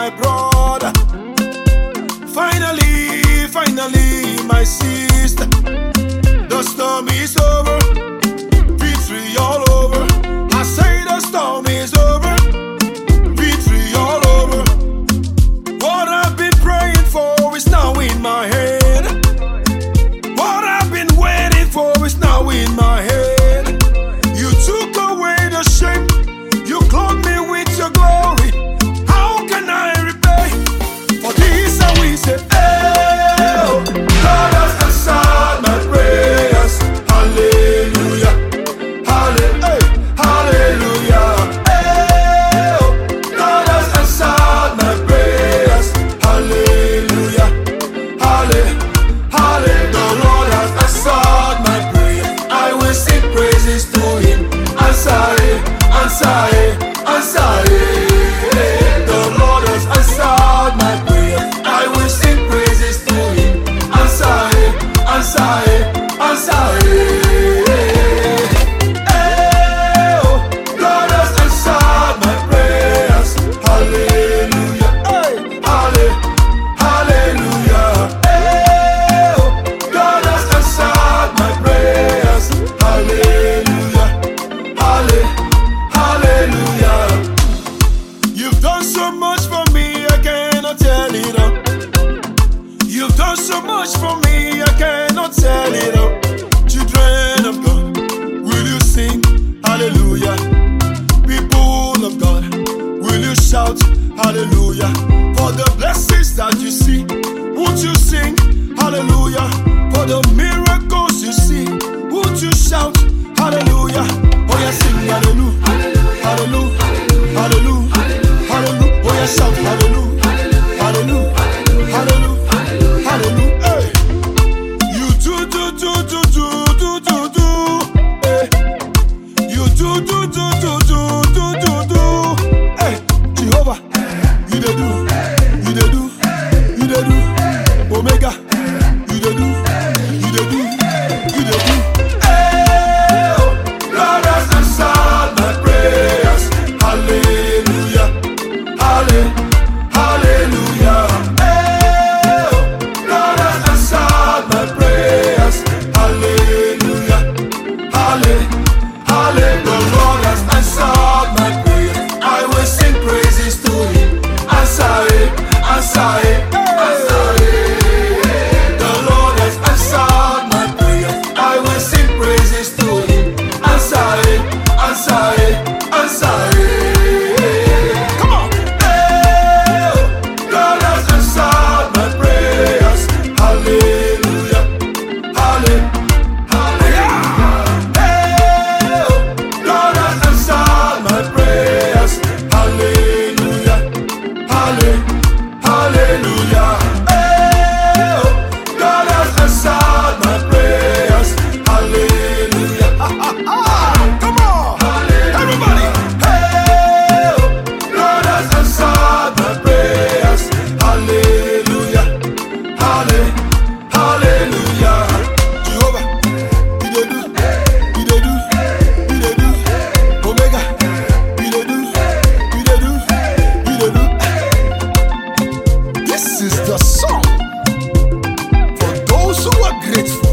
my brother. Finally, my sister. The storm is over, victory all over. I say the storm is over, victory all over. What I've been praying for is now in my head. What I've been waiting for is now in my head. You took away the shame, you clothed me with your glory. How can I repay for this? And we say, oh, God has answered my prayers. Hallelujah, hallelujah. Oh, God has answered my prayers. Hallelujah, hallelujah. The Lord has answered my prayer. I will sing praises to Him. Answer it, answer it, answer it. The Lord has answered my prayer. I will sing praises to Him. Answer it, answer it, answer it. Oh, God has answered my prayers. Hallelujah, hallelujah. Oh, God has answered my prayers. Hallelujah, hallelujah. You've done so much for me, I cannot tell it all. You've done so much for me, I cannot tell it all. Children of God, will you sing hallelujah? People of God, will you shout hallelujah? For the blessings that you see, won't you sing hallelujah? For the miracles you see, won't you shout hallelujah? Oh yeah, sing hallelujah, hallelujah, hallelujah, hallelujah. Oh yeah, shout hallelujah, hallelujah, hallelujah, hallelujah. Hey. You do, hey. You do. Hey, Jehovah, you dey do, you dey do, you dey do. Omega, you dey do, you dey do, you dey do. Hey, oh, God has answered my prayers. Hallelujah, hallelujah. Hey, oh, God has answered my prayers. Hallelujah, hallelujah. The Lord has answered my prayer. I will sing praises to Him. Answer it, answer it, answer it. The Lord has answered my prayer. I will sing praises to Him. Answer it, answer it, answer it. Come on. Hey, God has answered my prayers. Hallelujah, hallelujah. God has answered my prayers. Hallelujah, hallelujah. Oh, God has answered my prayers. Hallelujah. Come on, everybody. Hey, God has answered my prayers. Hallelujah, hallelujah. Jehovah, you dey do, you dey do, you dey do. Omega, you dey do, you dey do, you dey do. This is the song for those who are grateful.